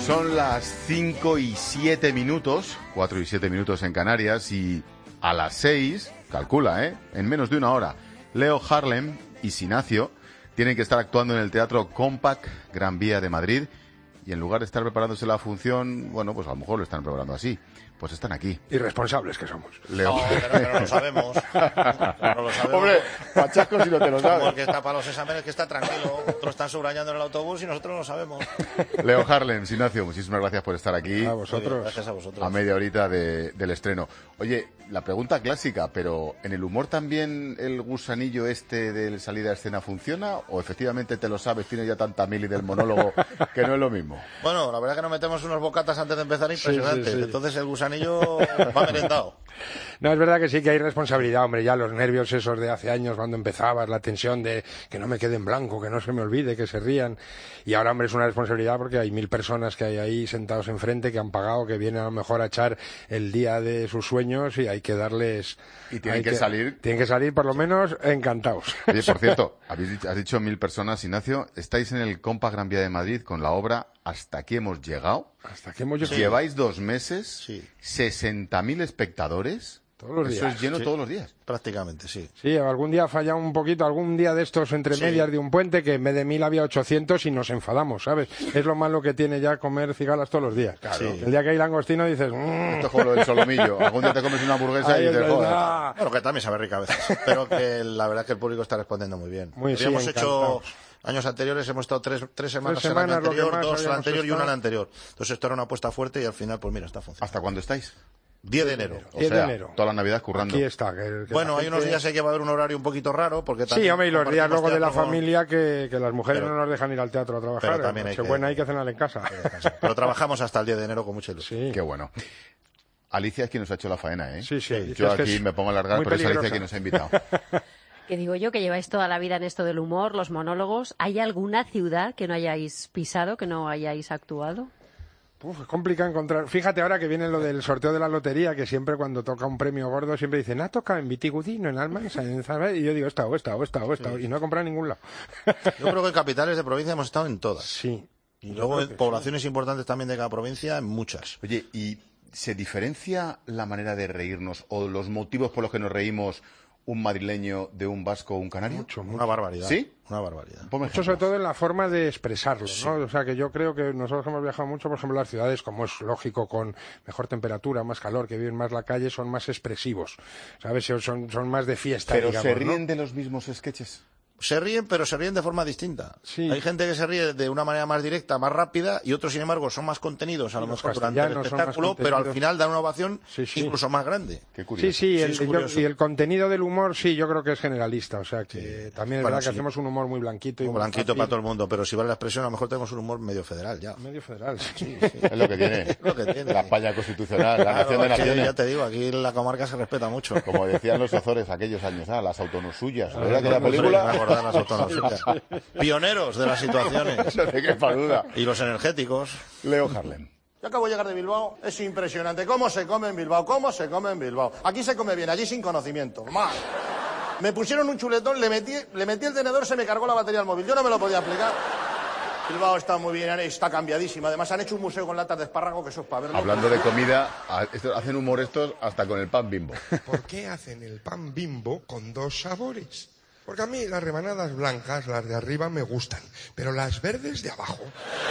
Son las 5 y 7 minutos, 4 y 7 minutos en Canarias, y a las 6, calcula, en menos de una hora, Leo Harlem y Sinacio tienen que estar actuando en el Teatro Compact Gran Vía de Madrid, y en lugar de estar preparándose la función, bueno, pues a lo mejor lo están preparando así. Pues están aquí. Irresponsables que somos. Leo. No, pero no lo sabemos. No lo sabemos. Hombre, pachasco si no te lo sabes. Como el que está para los exámenes, que está tranquilo. Otros están subrayando en el autobús y nosotros no lo sabemos. Leo Harlem, Sinacio, muchísimas gracias por estar aquí. A vosotros. Gracias a vosotros. A media horita del estreno. Oye, la pregunta clásica, pero ¿en el humor también el gusanillo este de salida a escena funciona? ¿O efectivamente te lo sabes, tienes ya tanta mili del monólogo que no es lo mismo? Bueno, la verdad es que nos metemos unos bocatas antes de empezar impresionantes. Sí. Entonces el gusanillo va merendado. No, es verdad que sí que hay responsabilidad, hombre, ya los nervios esos de hace años cuando empezabas, la tensión de que no me quede en blanco, que no se me olvide, que se rían. Y ahora, hombre, es una responsabilidad porque hay 1000 personas que hay ahí sentados enfrente, que han pagado, que vienen a lo mejor a echar el día de sus sueños y hay que darles... Y tienen que salir... Tienen que salir por lo menos encantados. Oye, por cierto, has dicho 1000 personas, Ignacio, estáis en el Compact Gran Vía de Madrid con la obra Hasta aquí hemos llegado. Hasta que hemos llegado. Lleváis 2 meses, Sí. 60.000 espectadores. Todos los Eso días. es lleno Sí. todos los días. Prácticamente, sí. Sí, algún día falla un poquito, algún día de estos entre Sí. medias de un puente que en vez de 1000 había 800 y nos enfadamos, ¿sabes? Es lo malo que tiene ya comer cigalas todos los días. Claro. Sí. El día que hay langostino dices... Esto es como lo del solomillo. Algún día te comes una hamburguesa Ahí y es te jodas. verdad. Bueno, que también sabe rica a veces. Pero que la verdad es que el público está respondiendo muy bien. Muy, sí, Habíamos hecho... encantados. Años anteriores hemos estado tres semanas, 3 semanas, el año anterior, lo que más 2 el habíamos anterior y una estado. el anterior. Entonces esto era una apuesta fuerte y al final, pues mira, está funcionando. ¿Hasta cuándo estáis? 10 de enero. O 10 de sea, enero. toda la Navidad currando. Aquí está. Que Bueno, la hay unos gente- días que va a haber un horario un poquito raro porque Sí, también hombre, y los días compartimos luego de la teatro con- familia que las mujeres Pero- no nos dejan ir al teatro a trabajar. pero también hay que- Nochebuena hay que cenar en casa. Pero trabajamos hasta el 10 de enero con mucha ilusión. Sí. Qué bueno. Alicia es quien nos ha hecho la faena, ¿eh? Sí, sí, Alicia Yo es que aquí es me pongo a alargar, muy pero es Alicia peligrosa. quien nos ha invitado. Que digo yo que lleváis toda la vida en esto del humor, los monólogos. ¿Hay alguna ciudad que no hayáis pisado, que no hayáis actuado? Uf, es complicado encontrar. Fíjate ahora que viene lo del sorteo de la lotería, que siempre cuando toca un premio gordo siempre dicen, ha tocado en Vitigudino, en Almansa, en Zaragoza", y yo digo, he estado, y no he comprado en ningún lado. Yo creo que en capitales de provincia hemos estado en todas. Sí. Y luego en poblaciones importantes también de cada provincia, en muchas. Oye, ¿y se diferencia la manera de reírnos o los motivos por los que nos reímos un madrileño de un vasco o un canario? Mucho. Una barbaridad. ¿Sí? Una barbaridad. Ponme Mucho sobre ejemplos. todo en la forma de expresarlo, ¿no? O sea, que yo creo que nosotros hemos viajado mucho, por ejemplo, las ciudades, como es lógico, con mejor temperatura, más calor, que viven más la calle, son más expresivos, ¿sabes? Son más de fiesta, Pero digamos, se ¿no? ríen de los mismos sketches. Se ríen, pero se ríen de forma distinta. Sí. Hay gente que se ríe de una manera más directa, más rápida, y otros, sin embargo, son más contenidos, a lo Los mejor durante el castellanos son más espectáculo, pero al contenidos. final dan una ovación Sí, sí. incluso más grande. Qué curioso. Sí, es curioso. y el contenido del humor, sí, yo creo que es generalista, o sea, que también es Bueno, verdad sí. que hacemos un humor muy blanquito y Un muy blanquito fácil. para todo el mundo, pero si vale la expresión, a lo mejor tenemos un humor medio federal ya. Medio federal, sí. Es lo que tiene. Lo que tiene. La España constitucional, la Claro, nación de es que naciones. ya te digo, aquí en la comarca se respeta mucho. Como decían los Azores aquellos años, las autonosuyas. ¿Verdad que la Hombre, película? me acordaba de las autonomías. Pioneros de las situaciones. No te quepa duda. Y los energéticos. Leo Harlem. Yo acabo de llegar de Bilbao, es impresionante. ¿Cómo se come en Bilbao? ¿Cómo se come en Bilbao? Aquí se come bien, allí sin conocimiento. Más. Me pusieron un chuletón, le metí el tenedor, se me cargó la batería al móvil. Yo no me lo podía explicar. Bilbao está muy bien, está cambiadísima. Además han hecho un museo con latas de espárrago que eso es para verlo. Hablando de comida, hacen humor estos hasta con el pan Bimbo. ¿Por qué hacen el pan Bimbo con 2 sabores? Porque a mí las rebanadas blancas, las de arriba, me gustan, pero las verdes de abajo.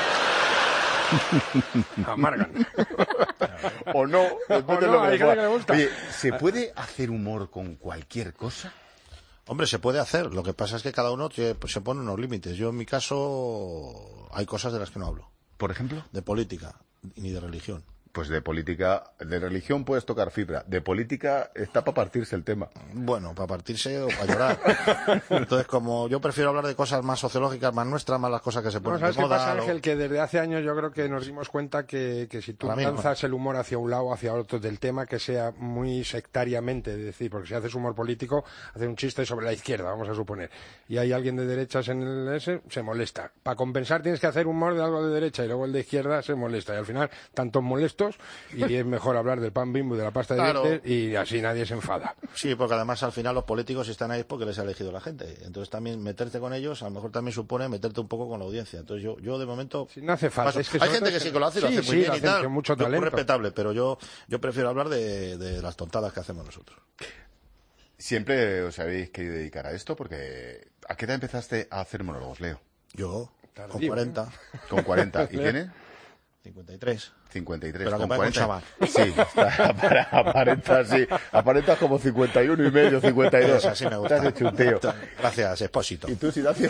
Amargan. O no, depende de lo hay que gente que le gusta. Oye, ¿se puede hacer humor con cualquier cosa? Hombre, se puede hacer. Lo que pasa es que cada uno se pone unos límites. Yo, en mi caso, hay cosas de las que no hablo. Por ejemplo, De política, ni de religión. pues de política, de religión puedes tocar fibra, de política está para partirse el tema. Bueno, para partirse o para llorar. Entonces, como yo prefiero hablar de cosas más sociológicas, más nuestras, más las cosas que se No, ponen ¿sabes de qué moda. pasa, Ángel? Que desde hace años yo creo que nos dimos cuenta que si tú Ahora mismo. lanzas el humor hacia un lado o hacia otro del tema que sea muy sectariamente, es decir, porque si haces humor político, hacer un chiste sobre la izquierda, vamos a suponer, y hay alguien de derechas en el ese, se molesta. Para compensar tienes que hacer humor de algo de derecha y luego el de izquierda se molesta. Y al final, tantos molestos productos y es mejor hablar del pan Bimbo y de la pasta de dientes y así nadie se enfada. Sí, porque además al final los políticos están ahí porque les ha elegido la gente. Entonces también meterte con ellos a lo mejor también supone meterte un poco con la audiencia. Entonces yo de momento... Sí, no hace falta. Es que hay gente que sí que lo hace, lo hace muy bien y tal. Mucho talento. Muy respetable, pero yo prefiero hablar de las tontadas que hacemos nosotros. ¿Siempre os habéis querido dedicar a esto? Porque ¿a qué edad empezaste a hacer monólogos, Leo? Yo, Tardío, con 40. Con 40. ¿Y tiene? 53. 53. Pero con que 40. chaval. Sí, aparentas, sí. Aparentas como 51 y medio, 52. Así me gusta. Te has hecho un tío. Gracias, Expósito. ¿Y tú, Sinacio?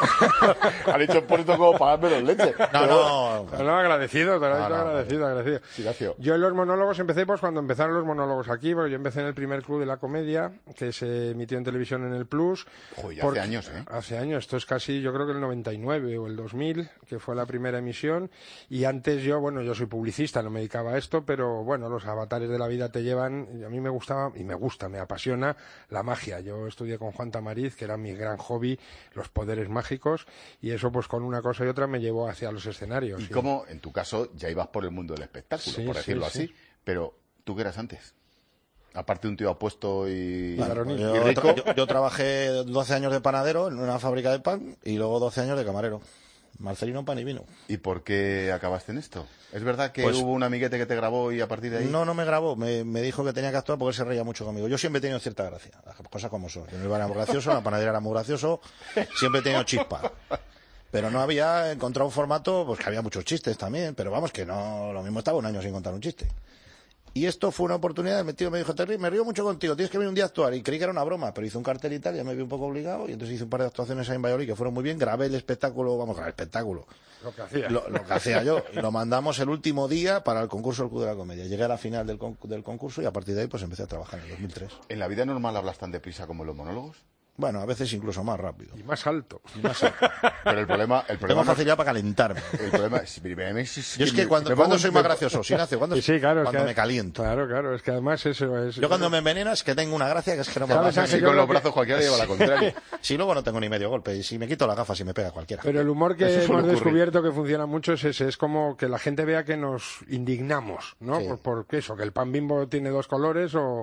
Han hecho Expósito como pagarme los leches. No. Agradecido, te lo he dicho, agradecido. Sinacio. Yo en los monólogos empecé pues cuando empezaron los monólogos aquí, porque yo empecé en el primer club de la comedia, que se emitió en televisión en el Plus. Joder, hace años, ¿eh? Hace años, esto es casi, yo creo que el 99 o el 2000, que fue la primera emisión, y antes yo soy publicista, no me dedicaba a esto, pero bueno, los avatares de la vida te llevan, y a mí me gustaba, y me gusta, me apasiona la magia. Yo estudié con Juan Tamariz, que era mi gran hobby, los poderes mágicos, y eso pues con una cosa y otra me llevó hacia los escenarios. ¿Y cómo, en tu caso, ya ibas por el mundo del espectáculo, por decirlo así? Pero, ¿tú qué eras antes? Aparte de un tío apuesto y rico. Yo trabajé 12 años de panadero en una fábrica de pan y luego 12 años de camarero. Marcelino, pan y vino. ¿Y por qué acabaste en esto? ¿Es verdad que Pues, hubo un amiguete que te grabó y a partir de ahí...? No me grabó, me dijo que tenía que actuar porque él se reía mucho conmigo. Yo siempre he tenido cierta gracia, las cosas como son. Yo no iba a muy gracioso, la panadería era muy gracioso, siempre he tenido chispa. Pero no había encontrado un formato, pues que había muchos chistes también, pero vamos, que no, lo mismo estaba un año sin contar un chiste. Y esto fue una oportunidad, mi tío me dijo, Terry, me río mucho contigo, tienes que venir un día a actuar. Y creí que era una broma, pero hice un cartel y tal, ya me vi un poco obligado, y entonces hice un par de actuaciones ahí en Valladolid que fueron muy bien, grabé el espectáculo, Lo que hacía. Lo que hacía yo, y lo mandamos el último día para el concurso del Club de la Comedia. Llegué a la final del concurso y a partir de ahí pues empecé a trabajar en el 2003. ¿En la vida normal hablas tan deprisa como en los monólogos? Bueno, a veces incluso más rápido. Y más alto. Pero el problema Tengo facilidad para calentarme. El problema Yo es que cuando soy más gracioso, Ignacio, cuando me caliento. Claro, es que además eso es... Yo cuando me envenenas que tengo una gracia que es que no me ¿Sabes, pasa. Ángel? Así con los brazos cualquiera lleva la contraria. Si luego no tengo ni medio golpe, y si me quito las gafas y me pega cualquiera. Pero el humor que Eso suele hemos ocurrir. descubierto que funciona mucho es ese, es como que la gente vea que nos indignamos, ¿no? Sí. Por eso, que el pan Bimbo tiene dos colores o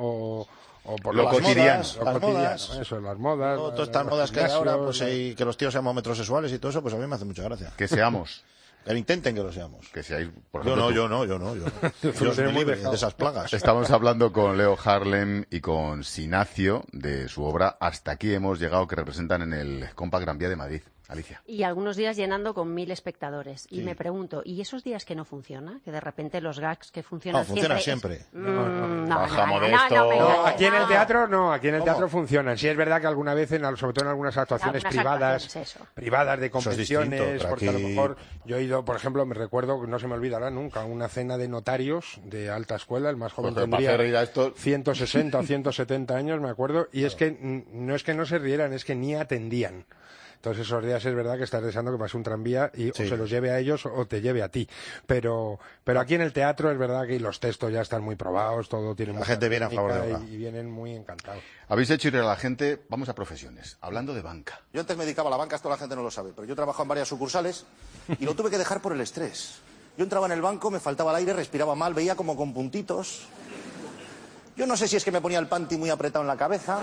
por Lo Las cotidiano. modas, lo las cotidiano, modas. eso, las modas. Todas estas los modas que hay ahora, gimnasios, pues y que los tíos seamos metrosexuales y todo eso, pues a mí me hace mucha gracia. Que seamos. Que intenten que lo seamos. Que seáis, por Yo ejemplo, no. Dios me libre de esas plagas. Estamos hablando con Leo Harlem y con Sinacio de su obra Hasta aquí hemos llegado, que representan en el Compa Gran Vía de Madrid. Alicia. Y algunos días llenando con 1000 espectadores. Y me pregunto, ¿y esos días que no funciona? Que de repente los gags que funcionan No, funciona siempre. siempre. Baja modesto. No, aquí en el teatro no, aquí en el teatro funcionan. Sí es verdad que alguna vez, sobre todo en algunas actuaciones Algunas privadas, actuaciones, eso. privadas de Eso es convenciones, distinto, pero porque a lo aquí- mejor yo he ido, por ejemplo, me recuerdo, no se me olvidará nunca, una cena de notarios de alta escuela, el más joven Porque para tendría hacer reír a estos- 160 o 170 años, me acuerdo, y es que no se rieran, es que ni atendían. Entonces esos días es verdad que estás deseando que pase un tranvía y o se los lleve a ellos o te lleve a ti. Pero aquí en el teatro es verdad que los textos ya están muy probados, todo tiene mucha gente viene a favor de técnica obra. y vienen muy encantados. Habéis hecho ir a la gente, vamos a profesiones, hablando de banca. Yo antes me dedicaba a la banca, esto la gente no lo sabe, pero yo trabajo en varias sucursales y lo tuve que dejar por el estrés. Yo entraba en el banco, me faltaba el aire, respiraba mal, veía como con puntitos. Yo no sé si es que me ponía el panty muy apretado en la cabeza.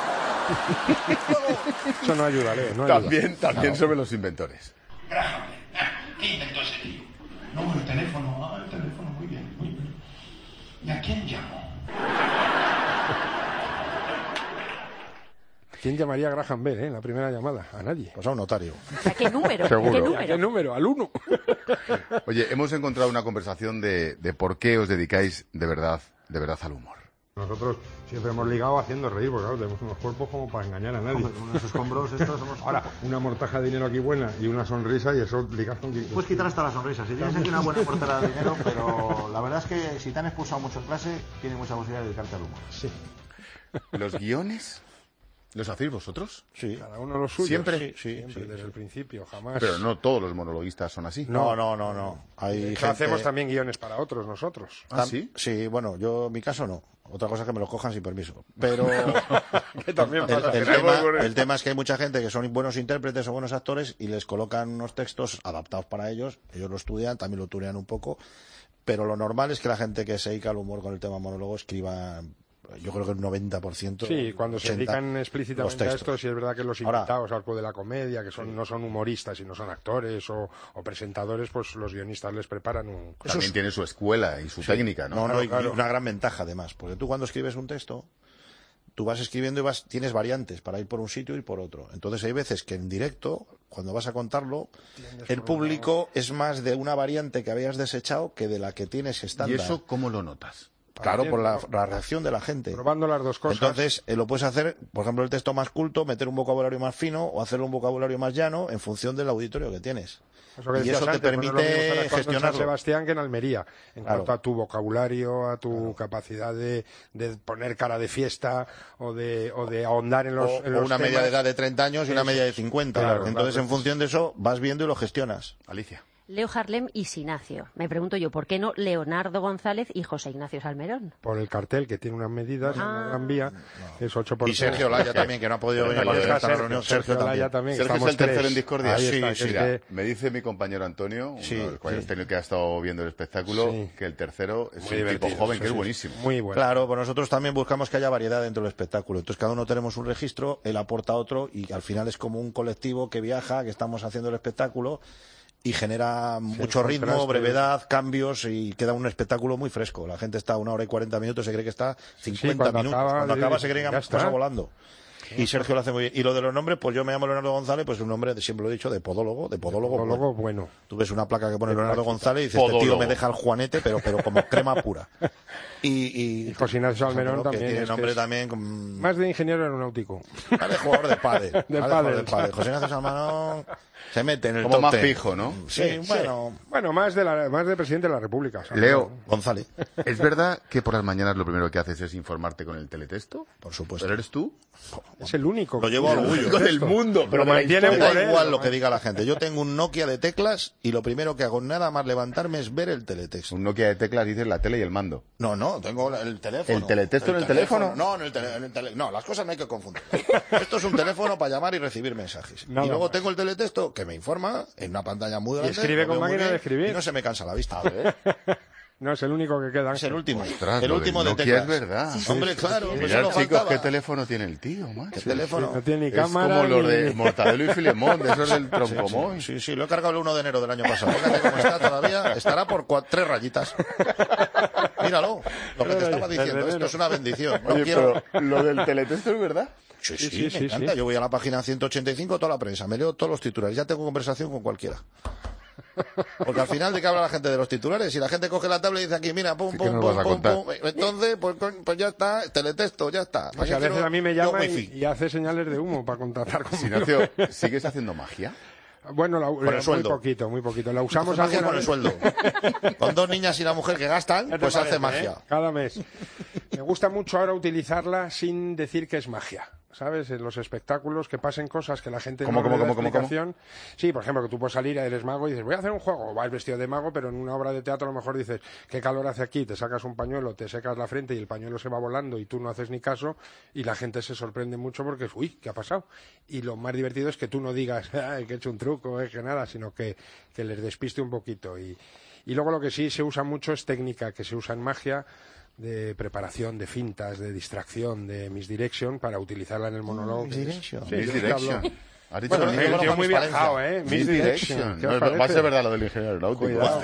Eso no ayuda, Leo, no ayuda. También sobre los inventores. Graham, ¿qué inventó ese tío? No, el teléfono. El teléfono, muy bien, muy bien. ¿Y a quién llamo? ¿Quién llamaría a Graham Bell, en la primera llamada? A nadie. Pues a un notario. ¿A qué número? Seguro. ¿A qué ¿A número? qué número? Al 1. Oye, hemos encontrado una conversación de por qué os dedicáis de verdad al humor. Nosotros siempre hemos ligado haciendo reír, porque claro, tenemos unos cuerpos como para engañar a nadie. Unos escombros estos somos... Ahora, una mortaja de dinero aquí buena y una sonrisa y eso ligas con... Puedes quitar hasta la sonrisa. Si tienes aquí una buena portera de dinero, pero la verdad es que si te han expulsado mucho en clase, tienes mucha posibilidad de dedicarte al humor. Sí, ¿Los guiones los hacéis vosotros? Sí. cada uno lo suyo. ¿Siempre? Sí, Desde el principio, jamás. Pero no todos los monologuistas son así. No. Hay De hecho, gente... hacemos también guiones para otros nosotros. ¿Ah, sí? Sí, bueno, yo en mi caso no. Otra cosa es que me lo cojan sin permiso. Pero Que también pasa. el tema es que hay mucha gente que son buenos intérpretes o buenos actores y les colocan unos textos adaptados para ellos. Ellos lo estudian, también lo turean un poco. pero lo normal es que la gente que se dedica al humor con el tema monólogo escriba, yo creo que el 90%. Sí, cuando se 80%, dedican explícitamente a los esto, sí es verdad que los Ahora, invitados al Club de la Comedia, que no son humoristas, sino son actores o presentadores, pues los guionistas les preparan un... También tiene su escuela y su técnica, ¿no? No, y una gran ventaja además, porque tú cuando escribes un texto, tú vas escribiendo y tienes variantes para ir por un sitio y por otro. Entonces hay veces que en directo, cuando vas a contarlo, el público es más de una variante que habías desechado que de la que tienes estándar. ¿Y eso cómo lo notas? Claro, por la reacción de la gente. Probando las dos cosas. Entonces, lo puedes hacer, por ejemplo, el texto más culto, meter un vocabulario más fino o hacer un vocabulario más llano en función del auditorio que tienes. Y eso te permite gestionarlo. En San Sebastián que en Almería, en Claro. cuanto a tu vocabulario, a tu capacidad de poner cara de fiesta o de ahondar en los O temas. una media de edad de 30 años y una media de 50. Claro, Entonces, claro. en función de eso, vas viendo y lo gestionas. Alicia. Leo Harlem y Sinacio. Me pregunto yo, ¿por qué no Leonardo González y José Ignacio Salmerón? Por el cartel que tiene unas medidas en la Gran Vía, es 8%. Y Sergio Laya también, que no ha podido venir para esta reunión. Sergio Laya también. Sergio es estamos el tercero tres. en discordia. Ahí Sí, está, sí, que es Mira, que- me dice mi compañero Antonio, uno Sí, de los cuales sí. que ha estado viendo el espectáculo, Sí. que el tercero es Muy un tipo divertido, joven sí, que es sí. buenísimo. Muy bueno. Claro, pues nosotros también buscamos que haya variedad dentro del espectáculo. Entonces, cada uno tenemos un registro, él aporta otro y al final es como un colectivo que viaja, que estamos haciendo el espectáculo y genera mucho ritmo, contraste. brevedad, cambios y queda un espectáculo muy fresco. La gente está 1 hora y 40 minutos, se cree que está 50 cuando minutos. acaba, Cuando acaba se cree ya que está. pasa volando. Y Sergio lo hace muy bien. Y lo de los nombres, pues yo me llamo Leonardo González, pues un nombre, siempre lo he dicho, de podólogo. Luego, bueno. Tú ves una placa que pone De Leonardo práctica. González y dices, este tío Podólogo. me deja el juanete, pero como crema pura. Y José Ignacio Salmerón que también, tiene es que nombre es también con... Más de ingeniero aeronáutico. Más de jugador de pádel. De Más de jugador pádel. de pádel. José Ignacio Salmerón se mete en el Como top más 10. fijo, ¿no? Sí, bueno, Bueno, más de presidente de la República. Salmerón. Leo, González, ¿es verdad que por las mañanas lo primero que haces es informarte con el teletexto? por supuesto. ¿Pero eres tú? Es el único. Lo llevo a orgullo. Con el mundo, pero Lo mantiene Me por da él. igual lo que diga la gente. Yo tengo un Nokia de teclas y lo primero que hago nada más levantarme es ver el teletexto. Un Nokia de teclas dices la tele y el mando. No, tengo el teléfono. ¿El teletexto en el teléfono? No, no, las cosas no hay que confundir. Esto es un teléfono para llamar y recibir mensajes. Nada y luego más. tengo el teletexto que me informa en una pantalla muy grande. escribe lo con veo muy máquina bien de escribir. Y no se me cansa la vista. No, es el único que queda. Es el último. Ostras, el lo último del de Nokia teclas. es verdad. Hombre, claro. pues Mirad, solo chicos, faltaba. qué teléfono tiene el tío, macho. ¿Qué teléfono? No tiene ni Es cámara. como los ni- de Mortadelo y Filemón, de esos del Troncomón. Sí, lo he cargado el 1 de enero del año pasado. Fíjate cómo está todavía. Estará por 3 rayitas. Míralo, lo que te estaba diciendo. Esto es una bendición. No Oye, quiero... pero lo del teletexto es verdad. Sí, sí, me encanta. sí. Yo voy a la página 185, toda la prensa, me leo todos los titulares, ya tengo conversación con cualquiera. Porque al final de qué habla la gente de los titulares, si la gente coge la tabla y dice aquí, mira, pum, ¿Qué pum, nos pum, vas a pum, contar? pum, entonces, pues ya está, teletexto, ya está. Pues a veces a mí me Yo llama wifi. y hace señales de humo para contratar conmigo. Ignacio, ¿sigues haciendo magia? Bueno, el muy sueldo. poquito, muy poquito. La usamos Hace magia alguna con el vez. sueldo. Con 2 niñas y la mujer que gastan, ¿Qué te pues hace parece, magia. Cada mes. Me gusta mucho ahora utilizarla sin decir que es magia. ¿Sabes? En los espectáculos que pasen cosas que la gente ¿Cómo, no le cómo, da cómo, cómo, explicación. Sí, por ejemplo, que tú puedes salir, eres mago y dices, voy a hacer un juego, o vas vestido de mago, pero en una obra de teatro a lo mejor dices, qué calor hace aquí, te sacas un pañuelo, te secas la frente y el pañuelo se va volando y tú no haces ni caso y la gente se sorprende mucho porque es, uy, ¿qué ha pasado? Y lo más divertido es que tú no digas, ay, que he hecho un truco, que nada, sino que les despiste un poquito. Y luego lo que sí se usa mucho es técnica, que se usa en magia, de preparación, de fintas, de distracción, de misdirection para utilizarla en el monólogo. Misdirection. Sí, Misdirection. hablo. Has dicho Bueno, lo El mismo. tío muy Valencia. viajado, ¿eh? Misdirection. ¿Qué os No, va a parece? ser verdad lo del ingeniero aeronáutico. Cuidado.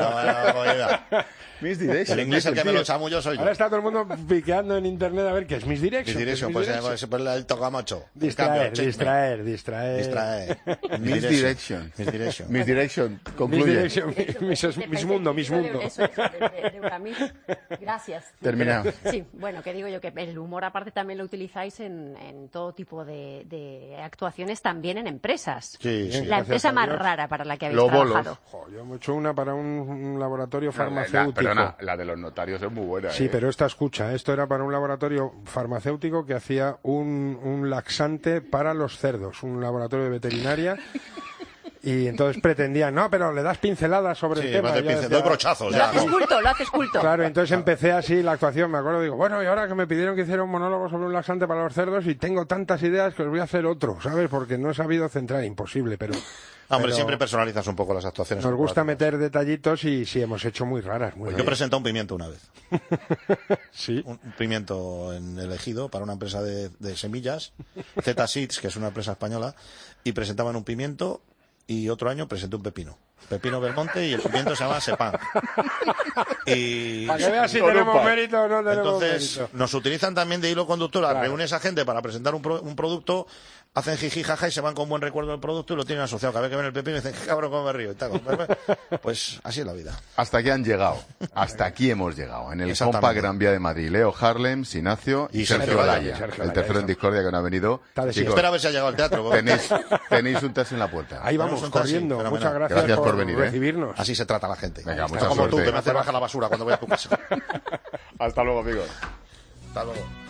Bueno. Misdirection. El inglés el que me lo chamullo soy yo. Ahora está todo el mundo piqueando en internet a ver qué es misdirection. Misdirection, ¿Qué es pues misdirection? el tocamocho. Distraer, Distraer. distraer. Misdirection. Misdirection. Misdirection. Concluye. Misdirection, mis mundo. Eso es, de Euramil. Gracias. Terminado. Sí, bueno, que digo yo que el humor aparte también lo utilizáis en todo tipo de actuaciones, también en empresas. Sí, sí. La Gracias empresa a más Dios. rara para la que habéis Los bolos. trabajado. Jo, yo me he hecho una para un laboratorio La, farmacéutico. perdona, la de los notarios es muy buena. Sí, pero esta escucha, esto era para un laboratorio farmacéutico que hacía un laxante para los cerdos, un laboratorio de veterinaria. Y entonces pretendían, no, pero le das pinceladas sobre el tema. Doy brochazos. Lo haces culto. Claro, entonces empecé así la actuación, me acuerdo, digo, bueno, y ahora que me pidieron que hiciera un monólogo sobre un laxante para los cerdos y tengo tantas ideas que os voy a hacer otro, ¿sabes? Porque no he sabido centrar, imposible, pero... Hombre, siempre personalizas un poco las actuaciones. Nos gusta meter detallitos y sí, hemos hecho muy raras. Muy Yo presenté un pimiento una vez. Sí. Un pimiento elegido para una empresa de semillas, Z Seeds, que es una empresa española, y presentaban un pimiento, y otro año presenté un pepino. Pepino Belmonte, y el pimiento se llama Sepang. Y... Para que veas si tenemos mérito o no tenemos Entonces, mérito. Nos utilizan también de hilo conductor, reúnes a gente para presentar un producto, hacen jiji jaja y se van con buen recuerdo del producto y lo tienen asociado. Cada vez que ven el pepino dicen, qué cabrón, cómo me río y tal. Pues así es la vida. Hasta aquí han llegado. Hasta aquí hemos llegado. En el Compa Gran Vía de Madrid. Leo Harlem, Sinacio y Sergio Olaya. El tercero en discordia que no ha venido. Chicos, espera a ver si ha llegado al teatro. Tenéis un taxi en la puerta. Ahí vamos, corriendo. Muchas Gracias por venir, recibirnos. Así se trata la gente. Venga, mucha como suerte. tú, que me haces bajar la basura cuando voy a tu casa. Hasta luego, amigos. Hasta luego.